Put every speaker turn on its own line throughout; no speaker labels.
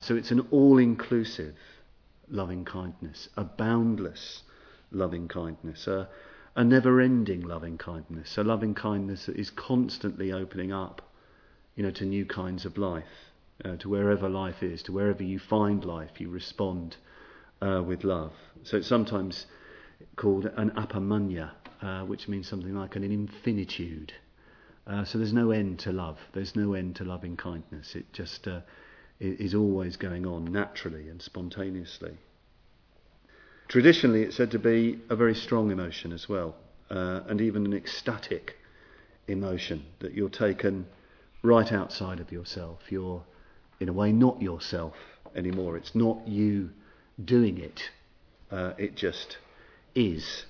So it's an all-inclusive loving kindness, a boundless loving kindness, a never-ending loving kindness, a loving kindness that is constantly opening up, to new kinds of life, to wherever life is, to wherever you find life, you respond with love. So it's sometimes called an apamanya, which means something like an infinitude. So there's no end to love. There's no end to loving kindness. It just is always going on naturally and spontaneously. Traditionally, it's said to be a very strong emotion as well, and even an ecstatic emotion, that you're taken right outside of yourself. You're, in a way, not yourself anymore. It's not you doing it. It just is.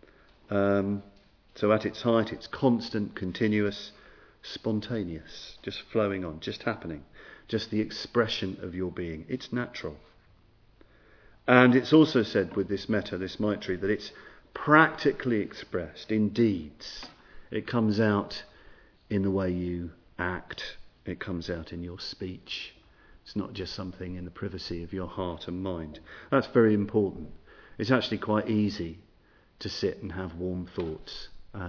So at its height, it's constant, continuous, spontaneous, just flowing on, just happening, just the expression of your being. It's natural. And it's also said with this metta, this Maitri, that it's practically expressed in deeds. It comes out in the way you act. It comes out in your speech. It's not just something in the privacy of your heart and mind. That's very important. It's actually quite easy to sit and have warm thoughts.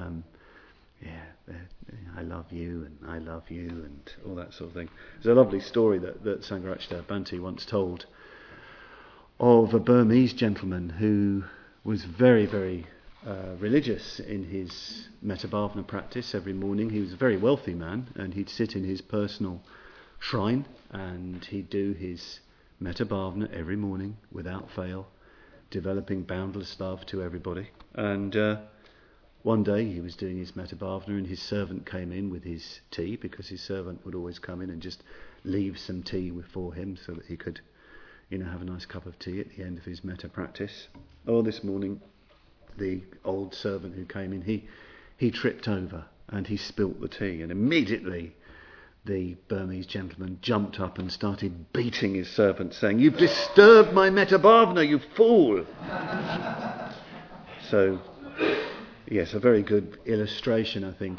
I love you and I love you and all that sort of thing. There's a lovely story that Sangharakshita Bhante once told of a Burmese gentleman who was very, very religious in his metta bhavana practice every morning. He was a very wealthy man, and he'd sit in his personal shrine and he'd do his metta bhavana every morning without fail, developing boundless love to everybody. And one day he was doing his metta bhavana and his servant came in with his tea, because his servant would always come in and just leave some tea before him so that he could have a nice cup of tea at the end of his metta practice. This morning, the old servant who came in, he tripped over and he spilt the tea, and immediately the Burmese gentleman jumped up and started beating his servant, saying, "You've disturbed my metta bhavana, you fool!" So, yes, a very good illustration, I think,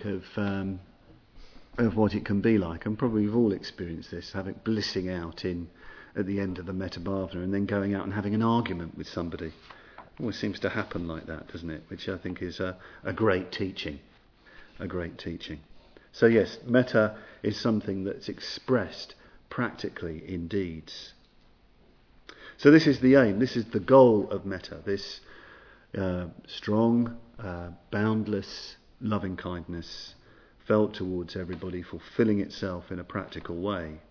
of what it can be like, and probably we've all experienced this, having blissing out at the end of the metta bhavana and then going out and having an argument with somebody. It always seems to happen like that, doesn't it? Which I think is a great teaching. A great teaching. So yes, metta is something that's expressed practically in deeds. So this is the aim, this is the goal of metta, this strong, boundless loving kindness felt towards everybody, fulfilling itself in a practical way.